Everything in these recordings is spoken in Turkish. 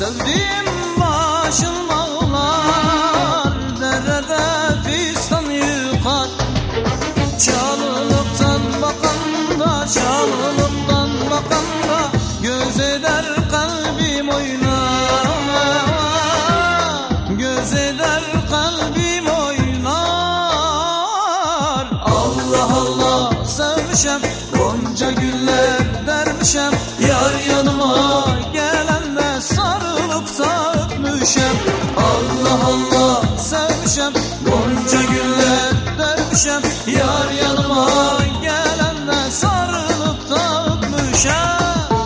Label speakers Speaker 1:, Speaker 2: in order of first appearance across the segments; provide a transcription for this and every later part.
Speaker 1: Sevdiğim başım ağlar, derede fistan yıkar. Çalılıktan bakanda, çalılıktan bakanda, göz eder kalbim oynar. Göz eder kalbim oynar. Allah Allah sevmişem, gonca güller dermişem. Yar yanıma gelende sarılıp da öpmüşem. Allah Allah sevmişem, gonca güller dermişem. Yar yanıma gelende sarılıp da öpmüşem.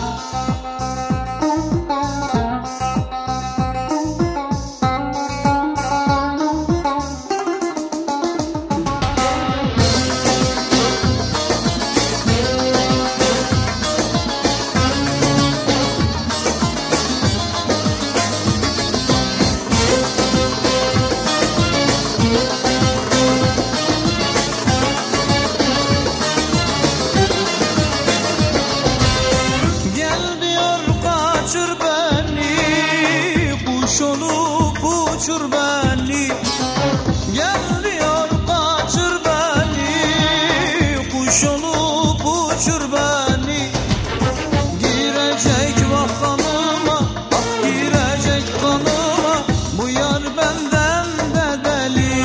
Speaker 1: Uçur beni, gel diyor kaçır beni. Kuş olup uçur beni. Girecek vah kanıma, ah girecek kanıma. Bu yar benden de deli.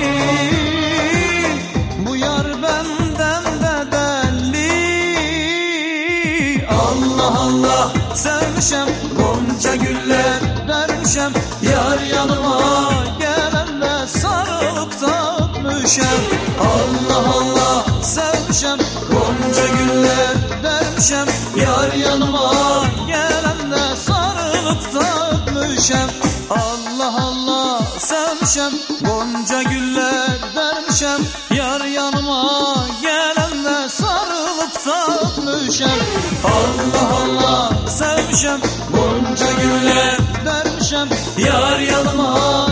Speaker 1: Bu yar benden de deli. Allah Allah sevmişem, gonca güller dermişem. Yar yanıma gelende sarılıp da öpmüşem. Allah Allah sevmişem, gonca güller dermişem. Yar yanıma gelende sarılıp da öpmüşem. Allah Allah sevmişem, gonca güller dermişem. Yar yanıma gelende sarılıp da öpmüşem. Allah Allah sevmişem, gonca güller dermişem. Yar yanıma